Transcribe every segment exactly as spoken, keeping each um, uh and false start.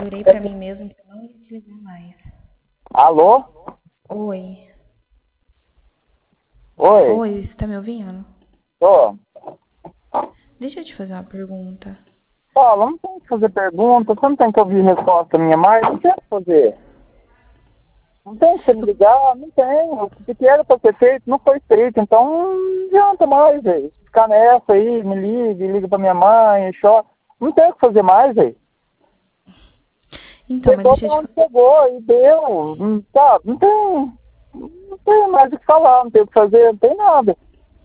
jurei pra mim mesmo que eu não ia te ligar mais. Alô? Oi. Oi? Oi, você tá me ouvindo? Tô. Deixa eu te fazer uma pergunta. Paula, não tem que fazer pergunta, você não tem que ouvir resposta minha mais, não tem que fazer. Não tem que você me ligar, não tem. O que era pra ser feito, não foi feito, então não adianta mais, velho. Ficar nessa aí, me liga, liga pra minha mãe, chora. Não tem o que fazer mais, velho. Então, mas Chegou deixa eu pra te onde falar. chegou e deu, não, tá, não tem, não tem mais o que falar, não tem o que fazer, não tem nada.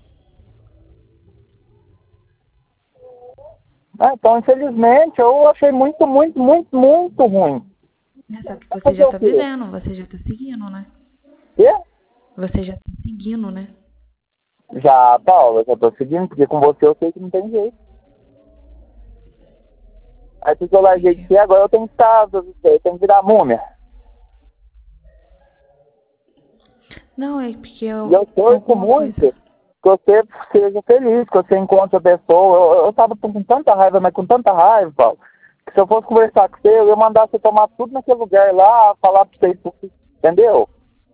Ah, então, infelizmente, eu achei muito, muito, muito, muito ruim. É, só que Vai você fazer já o tá quê? vivendo, você já tá seguindo, né? Quê? Você já tá seguindo, né? Já, Paula, já tô seguindo, porque com você eu sei que não tem jeito. Aí porque eu larguei de Entendi. você, agora eu tenho que estar, eu tenho que virar múmia. Não, é porque E eu eu, torço alguma muito coisa. que você seja feliz, que você encontre a pessoa. Eu, eu tava com tanta raiva, mas com tanta raiva, Paulo, que se eu fosse conversar com você, eu ia mandar você tomar tudo naquele lugar lá, falar pra você, entendeu?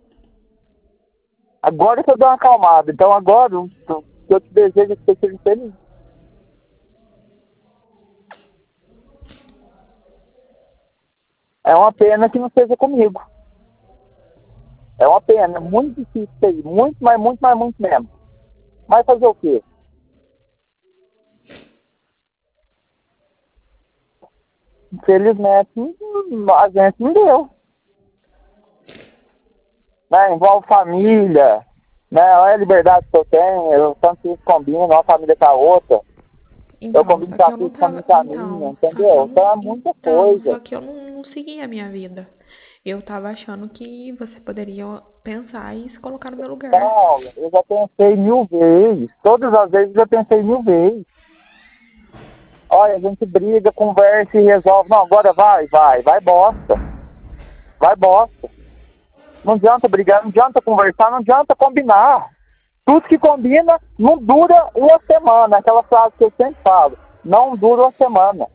Agora que eu dou uma acalmada, então agora o que eu te desejo é que você seja feliz. É uma pena que não seja comigo. É uma pena, muito difícil isso aí, muito, mas muito, mas muito mesmo. Mas fazer o quê? Infelizmente, hum, a gente não deu. Né? Envolve família, né? Olha a liberdade que eu tenho, eu tanto que isso combina, uma família com a outra. Eu Então, combino só com que a eu sua não tava. família com a minha, Então, só que eu entendeu? não. Então é muita Então, coisa. só que eu não, não segui a minha vida. Eu tava achando que você poderia pensar e se colocar no meu lugar. Paulo, eu já pensei mil vezes, todas as vezes eu já pensei mil vezes. Olha, a gente briga, conversa e resolve. Não, agora vai, vai, vai bosta. Vai bosta. Não adianta brigar, não adianta conversar, não adianta combinar. Tudo que combina não dura uma semana. Aquela frase que eu sempre falo. Não dura uma semana.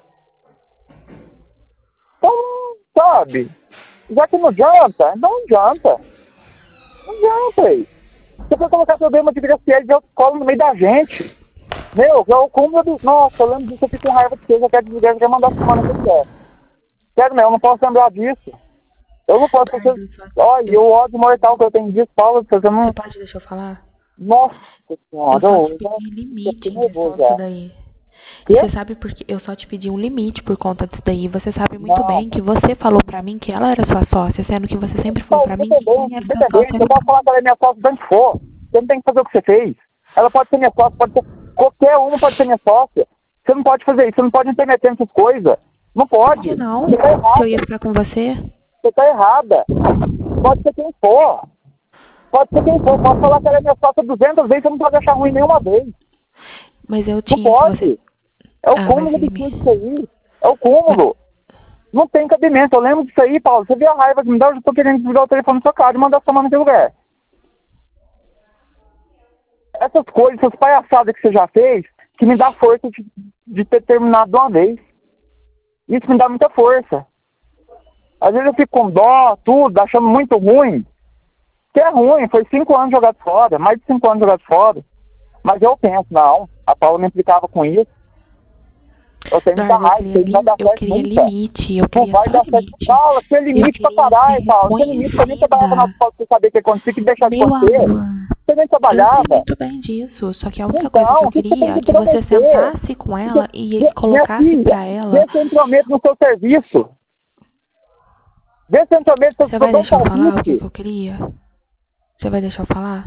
Então, sabe? Já que não adianta, não adianta. Não adianta aí. Você vai colocar problema de graciela de autoescola no meio da gente. Meu, é o cúmulo do... Nossa, eu lembro disso, eu fico com raiva de você. Eu quero desligar, eu quero mandar a semana que eu quero. Sério, meu, eu não posso lembrar disso. Eu não posso... Você... Eduardo, só- Olha, eu, o ódio mortal que eu tenho disso, Paulo, você você não... pode deixar eu falar? Nossa Eu senhora, só te eu já pedi eu limite fiquei em nervoso relação a isso já. daí. E Quê? você sabe porque eu só te pedi um limite por conta disso daí. Você sabe muito Não, bem que você falou pra mim que ela era sua sócia, sendo que você sempre falou Paulo, pra mim que quem independente, era sua sócia independente, era eu o posso falar Bruno. que ela é minha sócia tanto for. Você não tem que fazer o que você fez. Ela pode ser minha sócia, pode ser. Qualquer uma pode ser minha sócia. Você não pode fazer isso, você não pode intermeter nessas coisas. Não Por que pode. não? Você tá Se eu ia errada. ficar com você? Você tá errada. Pode ser quem for. Pode ser quem for. Pode falar que ela é minha sócia duzentas vezes, você não pode achar ruim nenhuma vez. Mas eu Não tinha que você. pode. É o Ah, mas cúmulo de Lime. tudo isso aí. É o Mas... cúmulo. Não tem cabimento. Eu lembro disso aí, Paulo. Você viu a raiva que me dá? Eu já tô querendo desligar o telefone na sua cara e mandar tomar naquele lugar. Essas coisas, essas palhaçadas que você já fez, que me dá força de, de ter terminado de uma vez. Isso me dá muita força. Às vezes eu fico com dó, tudo, achando muito ruim. Que é ruim, foi cinco anos jogado fora, mais de cinco anos jogado fora. Mas eu penso, não, a Paula me implicava com isso. Eu tenho muita Eduardo, eu raiva, queria, isso aí não vai lim... dar eu certo queria nunca. limite, eu Não queria vai só dar certo. limite. Paula, tinha Eu limite pra queria ser caralho, Paula. Tinha limite, você nem trabalhava na reconhecida. escola pra você saber o que acontecia, que deixar de Meu acontecer. amor, Você nem eu sei trabalhava. muito bem disso. Só que a única coisa que Então, eu o que você tem queria é que que você prometer? sentasse com Porque, ela e minha minha colocasse filha, pra ela. vê se eu intrometo no seu serviço. Vê se eu intrometo, se Você eu vai dou um deixar eu falar o que, que palpite. eu queria? Você vai deixar eu falar?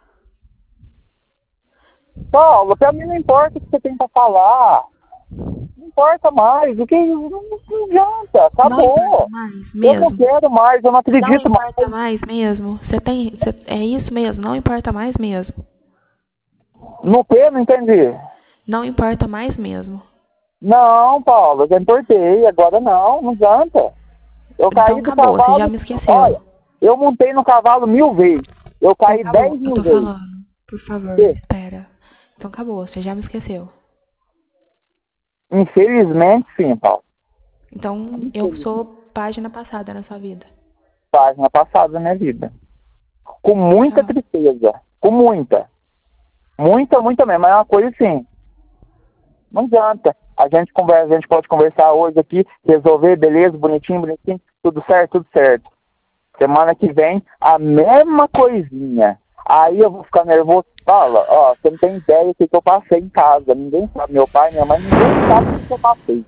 Paulo, pra mim não importa o que você tem pra falar. Não importa mais. O que não, não adianta, Não importa acabou. mais Eu não mesmo. quero mais, eu não Não acredito importa mais. mais mesmo. Você tem. Você, é isso mesmo, não importa mais mesmo. No que? Não entendi. Não importa mais mesmo. Não, Paulo, eu já importei, agora não, não adianta. Eu Então caí do acabou, você já cavalo, me esqueceu. olha, eu montei no cavalo mil vezes. Eu Então caí dez acabou, eu mil tô vezes. falando. Por favor, Porque, espera. Então acabou, você já me esqueceu. infelizmente, sim, Paulo. Então, eu sou página passada na sua vida. Página passada da minha vida. Com muita Tá. tristeza. Com muita. Muita, muita mesmo. É uma coisa assim. Não adianta. A gente conversa, a gente pode conversar hoje aqui, resolver, beleza, bonitinho, bonitinho, tudo certo, tudo certo. Semana que vem, a mesma coisinha. Aí eu vou ficar nervoso. Fala, ó, você não tem ideia do que, que eu passei em casa. Ninguém sabe, meu pai, minha mãe, ninguém sabe o que eu passei.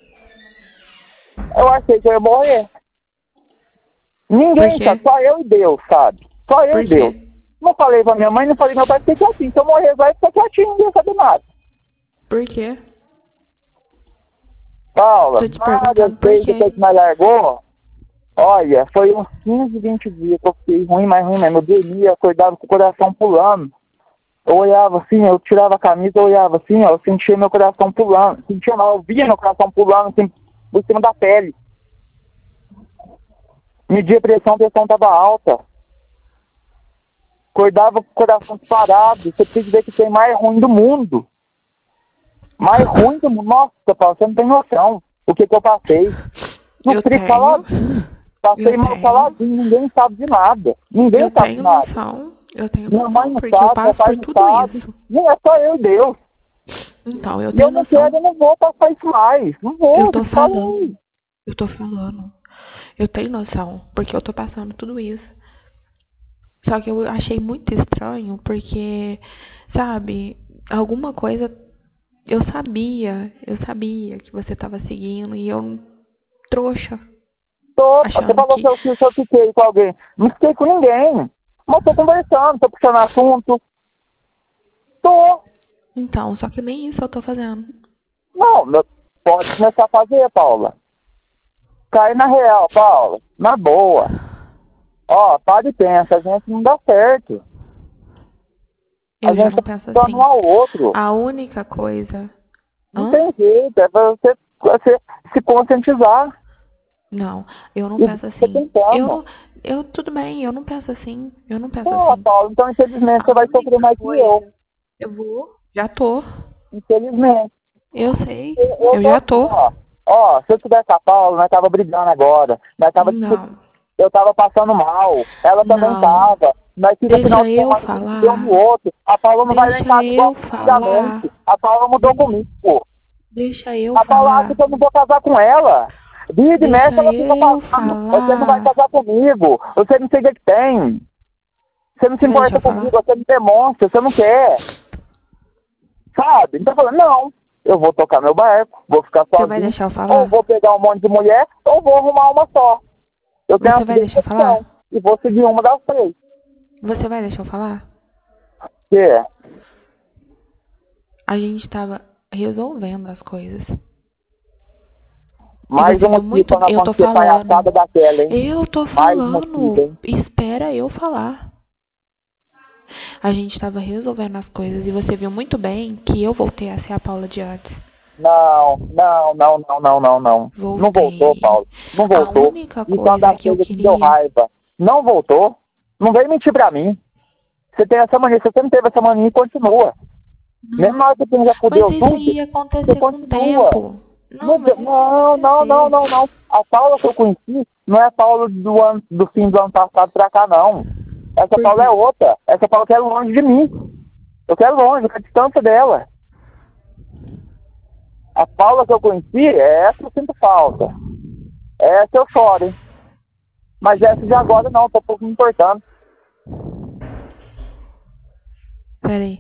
Eu achei que eu ia morrer. Ninguém sabe, só eu e Deus, sabe? Só eu e Deus. Não falei pra minha mãe, não falei pra meu pai, fiquei quietinho. Se eu morrer, vai ficar quietinho, ninguém sabe nada. Por quê? Paula, Tô te nada, eu perguntando por sei quê. depois que me largou. Olha, foi uns quinze, vinte dias que eu fiquei ruim, mais ruim mesmo. Eu dormia, acordava com o coração pulando. Eu olhava assim, eu tirava a camisa, eu olhava assim, ó, eu sentia meu coração pulando. Sentia não, eu via meu coração pulando assim, por cima da pele. Media a pressão, a pressão estava alta. Acordava com o coração parado. Você precisa ver que tem mais ruim do mundo. Mais ruim do mundo. Nossa, Paulo, você não tem noção o que, que eu passei. Não Eu fiquei tenho. caladinho. Passei Eu mal tenho. caladinho, ninguém sabe de nada. Ninguém Eu sabe de tenho nada. noção. Eu tenho Minha mãe noção, não porque eu sabe, meu passo pai por não tudo sabe. isso. Não é só eu e Deus. Então, eu E tenho eu não noção. quero, eu não vou passar isso mais. Não vou, Eu eu tô te falei. falando. Eu tô falando. Eu tenho noção, porque eu tô passando tudo isso. Só que eu achei muito estranho, porque, sabe, alguma coisa eu sabia, eu sabia que você tava seguindo e eu trouxa, Tô, você achando falou que. que eu, que eu fiquei com alguém. Não fiquei com ninguém. Mas tô conversando, tô puxando assunto. Tô. Então, só que nem isso eu tô fazendo. Não, meu- pode começar a fazer, Paula. Cai na real, Paula. Na boa. Ó, para e pensa, a gente não dá certo. A Eu já gente não tá penso precisando um assim. ao outro. A única coisa. Não Hã? tem jeito, é pra você, você se conscientizar. Não, eu não E penso você assim. Eu tentando. não. Eu, tudo bem, eu não penso assim. Eu não penso Pô, assim. Paula, então infelizmente A você vai sofrer única mais que eu. coisa. Eu vou. Já tô. Infelizmente. Eu sei. Eu, eu Eu tô já assim, tô. ó. Ó, se eu tivesse a Paula, nós tava brigando agora. Nós tava Não. Eu tava passando mal. Ela também Não. tava. Nós fica final Deixa de eu semana, a gente deu um no falar. outro. A Paula não vai lá em Deixa casa igual eu antigamente. falar. A Paula mudou Deixa, comigo, pô. deixa eu A Paula acha falar. que eu não vou casar com ela. Vira e mexe, Deixa ela fica eu falando. Você não vai falar. casar comigo. Você não sei o que que tem. Você não se Você vai deixar importa eu falar? comigo. Você não demonstra. Você não quer. Sabe? Então falando, não. Eu vou tocar meu barco. Vou ficar Você vai sozinho. deixar eu Ou falar? vou pegar um monte de mulher. Ou vou arrumar uma só. Eu tenho Você essa vai deixar eu opção. falar? E vou seguir uma das três. Você vai deixar eu falar? Que é? A gente tava resolvendo as coisas. E Mais você um viu motivo muito. pra não Eu tô acontecer falando. palhaçada daquela, hein? Eu tô Mais um motivo, falando. hein? Espera eu falar. A gente tava resolvendo as coisas e você viu muito bem que eu voltei a ser a Paula de antes. Não, não, não, não, não, não, não. Não voltou, Voltei. Paulo. Não A voltou. única Isso é uma coisa das que eu coisas que me deu queria. raiva. Não voltou. Não vem mentir pra mim. Você tem essa mania. Se você não teve essa mania, continua. Mesmo na hora que você já Mas fudeu isso tudo, ia você acontecer com o continua. tempo. Não, Não, mas isso ia não, não, não, acontecer. não, não. A Paula que eu conheci não é a Paula do, ano, do fim do ano passado pra cá, não. Essa Por Paula é quê? outra. Essa Paula quer longe de mim. Eu quero longe, com a distância dela. A Paula que eu conheci, é essa que eu sinto falta. Essa eu choro, hein? Mas essa de agora não, tô pouco me importando. Peraí.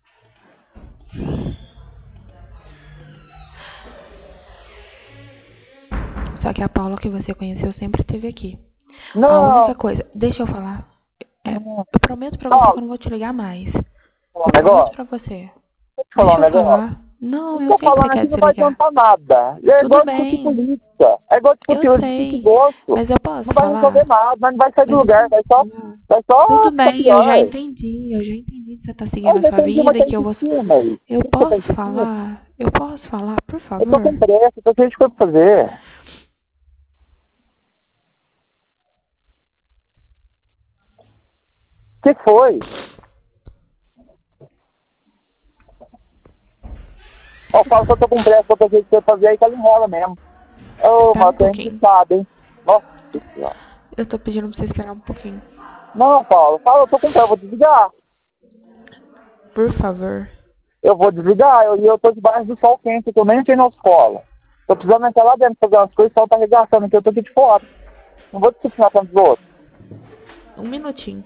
Só que a Paula que você conheceu sempre esteve aqui. A Não, única coisa. Deixa eu falar. É, não. eu prometo pra você Não, que eu não vou te ligar mais. falar um Eu prometo negócio? pra você. Deixa eu te falar Deixa um eu negócio. falar. Não, Não eu tô sei que você falando quer aqui, não vai desligar. adiantar nada. É Tudo igual discutir bem. política. É igual Eu discutir, discutir sei. gosto. Mas eu posso Não vai resolver falar? nada, mas não vai sair do Mas eu lugar. Vai posso só, falar? vai só Tudo ficar bem, eu já pior. entendi. Eu já entendi que você tá seguindo Eu a já sua entendi, mas vida tá e que eu vou. insistindo aí. Eu Por que você tá posso insistindo? falar? Eu posso falar, por Eu tô favor? com pressa, tô cheio de coisa pra fazer. O que foi? Eu falo que eu tô com pressa, que eu tô cheio de coisa pra fazer, aí que ela enrola mesmo. Ô, Espera um mas tem pouquinho. que saber, hein? Nossa senhora. Eu tô pedindo pra você esperar um pouquinho. Não, Paulo, fala, eu tô com pressa, eu vou desligar. Por favor. Eu vou desligar, eu, e eu tô debaixo do sol quente, que eu nem entrei na escola. Tô precisando entrar lá dentro fazer umas coisas, o sol tá arregaçando aqui, eu tô aqui de fora. Não vou discutir na frente dos outros. Um minutinho.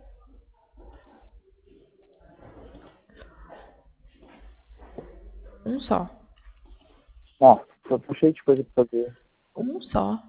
Um só. Nossa, eu tô cheio de coisa pra fazer. Um só.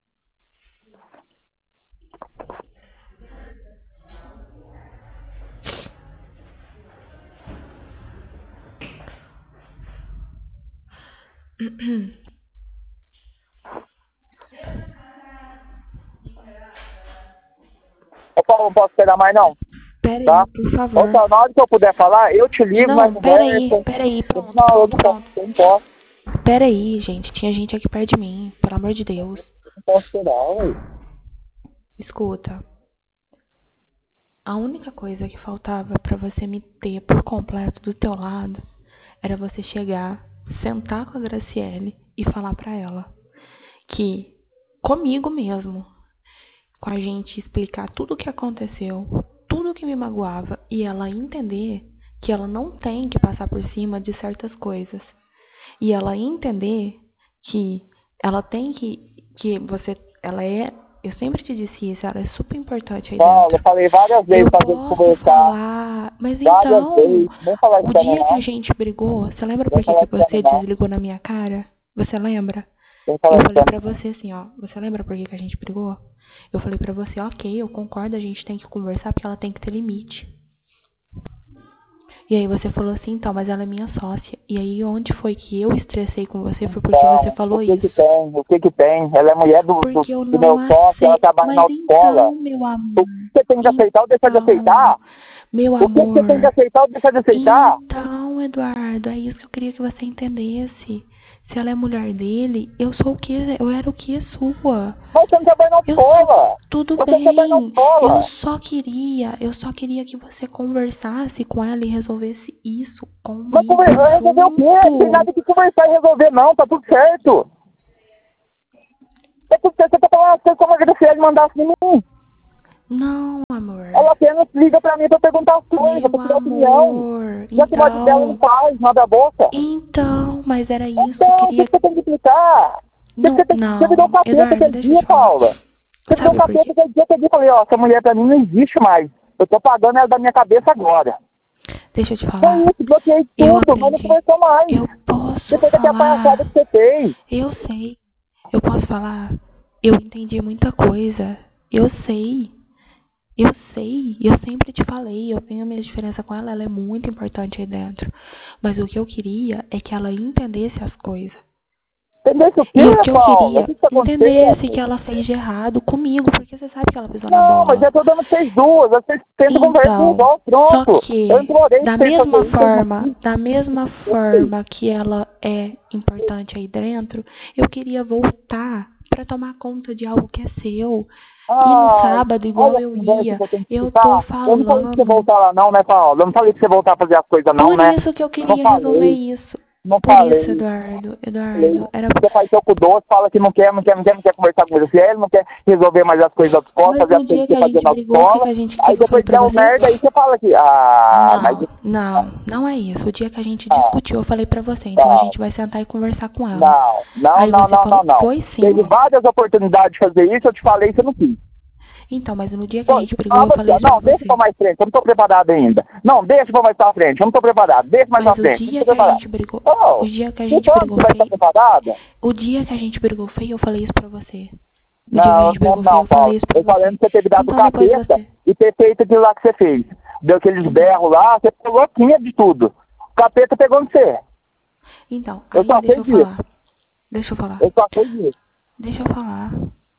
Ô, Paulo, não posso esperar mais não, Pera tá? aí, por favor. Ô, Paulo, na hora que eu puder falar, eu te ligo, mas Não, não pera aí, vai... pera aí, pronto, Não, eu pronto, não pronto. posso, eu não posso. Pera aí, gente, tinha gente aqui perto de mim, pelo amor de Deus. Não posso esperar, ué. Escuta. A única coisa que faltava pra você me ter por completo do teu lado era você chegar, sentar com a Graciele e falar pra ela que comigo mesmo, com a gente explicar tudo o que aconteceu, tudo o que me magoava e ela entender que ela não tem que passar por cima de certas coisas. E ela entender que ela tem que que você ela é, eu sempre te disse isso, ela é super importante aí Paulo, dentro. eu falei várias vezes Eu pra gente posso conversar. falar, mas Várias então, vezes. Nem falar o isso pra mim, dia que a não. gente brigou, você lembra Nem por que falar que isso pra você mim, não. desligou na minha cara? Você lembra? Nem Eu falar isso falei pra pra mim. você assim, ó, você lembra por que que a gente brigou? Eu falei pra você, ok, eu concordo, a gente tem que conversar porque ela tem que ter limite. E aí você falou assim, então, mas ela é minha sócia. E aí onde foi que eu estressei com você foi porque Então, você falou o que isso. que tem? O que que tem? Ela é mulher do, do, Porque eu do não meu sócio, ela aceito. trabalha na Mas autoescola. então, meu amor. O que você tem de aceitar ou deixar de Então, aceitar? meu O que que você tem de amor. aceitar ou deixar de aceitar? Então, Eduardo, é isso que eu queria que você entendesse. Se ela é mulher dele, eu sou o que? Eu era o que? Sua. Mas você não trabalha na Eu só, autoescola. tudo Você não trabalha na bem. Eu autoescola. só queria, eu só queria que você conversasse com ela e resolvesse isso Mas comigo conver- resolver o quê? Não tem junto. nada que conversar e resolver, não. Tá tudo certo. Tá tudo certo. Você tá falando as coisas como a Graciele mandasse em mim. Não, amor. Ela apenas liga pra mim pra perguntar as coisas, Meu pra tirar opinião. amor. Já que o marido dela não Então, faz, nada a boca. então, mas era isso que eu Então, o que queria. que você tem que explicar? Você, Não, você, tem- você me deu não, capeta Eduardo, aquele deixa eu dia, te falar. Paula. Você me deu Sabe por capeta quê? aquele dia, aquele dia eu falei, ó, essa mulher pra mim não existe mais. Eu tô pagando ela da minha cabeça agora. Deixa eu te Foi falar. isso, bloqueei Eu tudo, mas não aprendi. conversou mais. Eu posso Depois daquela palhaçada falar. que você fez. Eu sei. Eu posso falar. Eu entendi muita coisa. Eu sei. Eu sei. Eu sempre te falei. Eu tenho a minha diferença com ela. Ela é muito importante aí dentro. Mas o que eu queria é que ela entendesse as coisas. Entendeu o E o quê, que eu Paula? queria O que que tá entendesse acontecendo? que ela fez de errado comigo, porque você sabe que ela pisou na Não, mas bola. eu tô dando pra vocês duas. Vocês tentam conversar Então, igual, só pronto. que Eu implorei da pra vocês mesma fazerem isso, vocês não forma, quis. da mesma forma que ela é importante aí dentro, eu queria voltar para tomar conta de algo que é seu. E no Ah, sábado, igual olha a eu conversa ia, que eu tenho que eu tô explicar. Eu não falei pra você falando. voltar lá não, né, Paula? Eu não falei pra você voltar a fazer as coisas não, Por né? isso que eu Não queria resolver falei, isso. não Por falei. isso, Eduardo, Falei. Eduardo, era Você faz seu cu doce, fala que não quer, não quer, não quer, não quer conversar com você, ele não quer resolver mais as coisas da escola, Mas fazer no as coisas dia que que você a fazia gente na brigou, o que, escola, que a gente, que aí que eu falei depois pra der o você? merda, aí você fala que, ah, mas... Não, não, não é isso. O dia que a gente Ah, discutiu, eu falei pra você, então a não, gente vai sentar e conversar com ela. não, não, Aí não, você não, falou, não, não. foi sim. Teve várias oportunidades de fazer isso, eu te falei, você não quis. Então, mas no dia que a Pô, gente brigou, eu fala falei assim, isso pra não, deixa você. pra mais frente, eu não tô preparado ainda. Não, deixa pra mais pra frente, eu não tô preparado, deixa mais Mas pra o frente, não dia tô que a preparado. gente brigou, Oh, o dia que a você gente sabe brigou que vai estar feio, preparada? o dia que a gente brigou feio, eu falei isso pra você. O dia que a Não, gente não, brigou feio, não, eu falei Paulo. isso pra Eu falando você. que você teve dado Então depois cabeça você... e ter feito aquilo lá que você fez. Deu aqueles Então, berros lá, você ficou louquinha de tudo. O capeta pegou no você. então, Eu aí só deixa sei eu disso. falar. Deixa eu falar. Eu só sei disso. Deixa eu falar.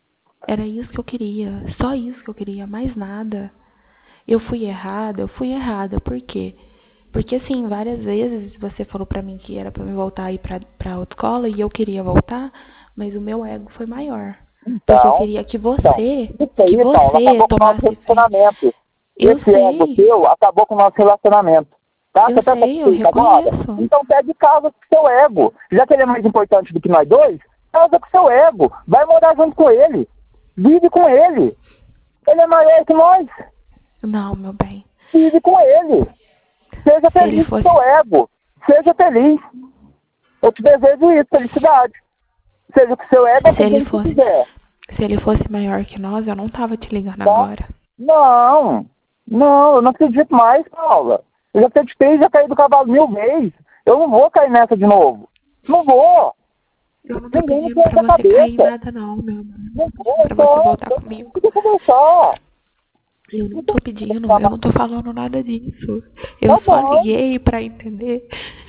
Era isso que eu queria. Só isso que eu queria, mais nada. Eu fui errada, eu fui errada. Por quê? Porque, assim, várias vezes você falou pra mim que era pra me voltar aí pra, pra autoescola e eu queria voltar, mas o meu ego foi maior. Porque eu Então, queria que então, você, isso que aí, Paulo, você acabou com o nosso tomasse frente. relacionamento. Eu Esse ego sei, seu acabou com o nosso relacionamento. Tá? eu Você tá sei, eu satisfeito agora? reconheço. Então pede casa pro seu ego. Já que ele é mais importante do que nós dois, Casa com seu ego. Vai morar junto com ele. Vive com ele. Ele é maior que nós. Não, meu bem. Vive com ele. Seja Se ele feliz fosse- com seu ego. Seja feliz. Eu te desejo isso, felicidade. Seja com seu ego, Se ele quem fosse- quiser. Se ele fosse maior que nós, eu não tava te ligando Tá? agora. Não. Não, eu não acredito mais, Paula. Eu já acreditei, já caí do cavalo mil vezes. Eu não vou cair nessa de novo. Não vou. Eu não tô Ninguém me pedindo pra põe na você cair em cabeça. nada, não, meu amor. Não vou, Pra você só. voltar comigo. Tem que conversar. Eu não tô pedindo, eu não tô falando nada disso. Eu Tá só bom. liguei pra entender.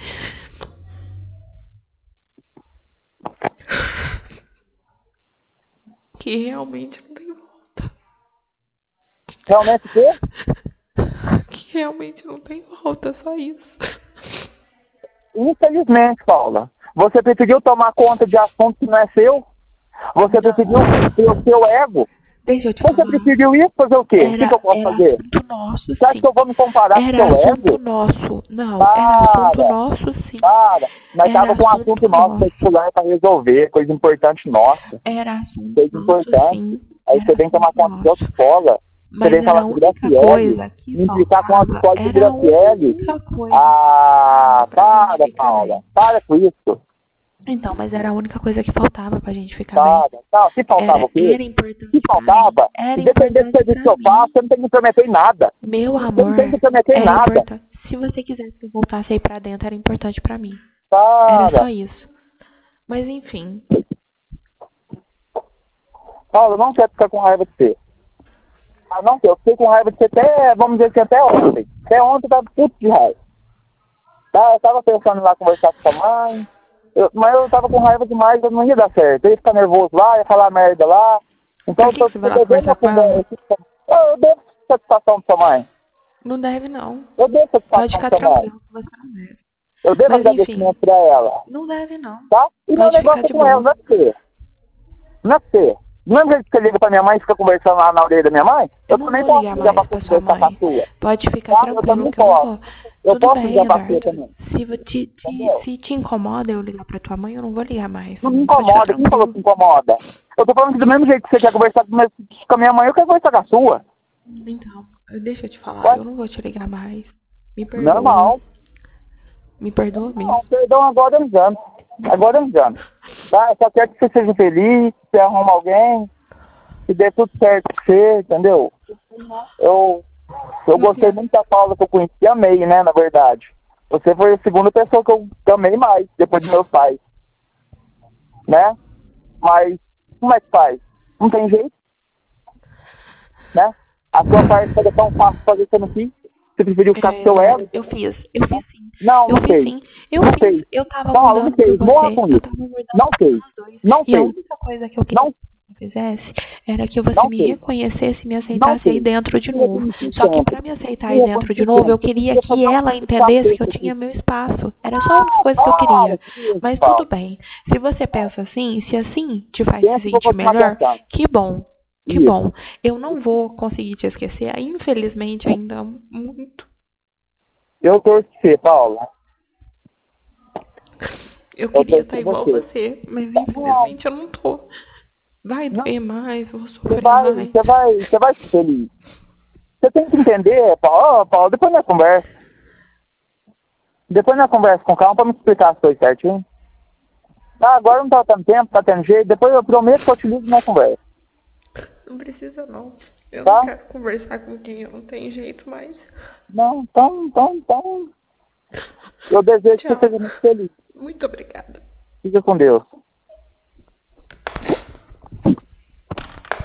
Que realmente não tem volta. Realmente o quê? Que realmente não tem volta, só isso. Infelizmente, Paula. Você preferiu tomar conta de assunto que não é seu? Você preferiu ter o seu ego? Deixa eu te Você falar. preferiu isso? Fazer o quê? O que, Era, que eu posso era fazer? assunto nosso, Você acha sim. que eu vou me comparar com o Era seu assunto ego? nosso. Não, Para. era assunto nosso, sim. Para. Nós Era tava com um assunto assunto nosso nosso. particular para resolver, coisa importante nossa. Era assunto Coisa nosso, importante. sim. Aí Era você vem tomar assunto conta de outra nosso. escola. Você Mas vem era falar a com o única Graciele, coisa que me implicar com a faltava. escola de Era a Graciele. única coisa. Ah, que faltava pra para, gente ficar Paula. bem. Para com isso. Então, mas era a única coisa que faltava pra gente ficar bem. Para. Não, se faltava Era, o quê? era importante Se pra mim. faltava, Era independente do importante serviço que eu pra faço, mim. você não tem que me prometer em nada. Meu Você não amor, tem que prometer em era nada. importante. Se você quisesse que eu voltasse aí pra dentro, era importante pra mim. Era só Para. isso. Mas enfim. Paula, eu não quero ficar com raiva de você. Ah, não quero. Eu fiquei com raiva de você até, vamos dizer assim, até ontem. Até ontem eu tava puto de raiva. Tá? Eu tava pensando em ir lá conversar com sua mãe. Eu, mas eu tava com raiva demais, eu não ia dar certo. Eu ia ficar nervoso lá, ia falar merda lá. Então Por que eu que tô você vai lá devendo conversar com ela? Eu, eu devo satisfação pra sua mãe. Não deve, não. Eu devo Pode satisfação ficar pra sua mãe. tranquilo que você não deve. Eu devo Mas enfim, agradecimento pra ela. não deve, não. Tá? E meu Pode ficar negócio é de com ela, não boa. é pra você. Não é pra você. Não é que você liga pra minha mãe e fica conversando lá na orelha da minha mãe? Eu Eu não também vou posso ligar ligar pra mais pra você sua conversar com a mãe. sua. Pode ficar Tá? Eu tranquilo também que eu não posso. vou. Eu Tudo posso bem, ligar pra você Eduardo. também. Se, vo- te, te, Entendeu? se te incomoda eu ligar pra tua mãe, eu não vou ligar mais. Não me Pode ficar incomoda. Quem falou que tranquilo. incomoda? Eu tô falando que do mesmo jeito que você quer conversar com com a minha mãe, eu quero conversar com a sua. Então, deixa eu te falar, Ué? eu não vou te ligar mais. Me perdoa. Normal. Me perdoa mesmo. Não, perdão, agora eu engano. Agora eu engano. Tá? Eu só quero que você seja feliz, que você arruma alguém, que dê tudo certo com você, entendeu? Eu, eu gostei muito da Paula que eu conheci, amei, né, na verdade. Você foi a segunda pessoa que eu amei mais, depois de meus pais. Né? Mas, como é que faz? Não tem jeito. Né? A sua parte foi tão fácil fazer, você não quis. Você preferiu ficar É, com seu ego? eu fiz, eu fiz sim. Não, Eu não fiz fez. sim. Eu Não fiz. fez. Eu tava Não, mudando não por fez. Morra você. com Eu isso. tava mudando Não fez. pelos dois. Não E a fez. única coisa que eu queria Não, que você fizesse era que você não me fez. reconhecesse e me Não aceitasse aí fez. dentro de Não novo. reconheci Só que sempre. pra me aceitar Não aí dentro reconheci de novo, eu sempre. queria Eu que fazer ela um entendesse que eu capeta tinha aqui. meu espaço. Era só a única coisa que eu Para, queria. que Mas Paulo. tudo bem. Se você pensa assim, se assim te faz Pensa se que eu vou sentir continuar melhor, pensando. que bom. Que Isso. bom. Eu não vou conseguir te esquecer, infelizmente, ainda muito. Eu torço pra você, Paula. Eu Eu queria torço estar por igual você. você, mas Não, infelizmente eu não tô. Vai não. doer mais, vou Você sofrer vai, mais. você vai, você vai ser feliz. Você tem que entender, Paulo, oh, Paulo, depois nós conversa. Depois nós conversa com calma pra me explicar as coisas certinho. Tá, agora não tá tendo tempo, tá tendo jeito. Depois eu prometo que eu te ligo na conversa. Não precisa não. Eu Tá? não quero conversar com quem eu não tenho jeito mais. Não, então, então, então. Eu desejo que Tchau. você seja muito feliz. Muito obrigada. Fica com Deus.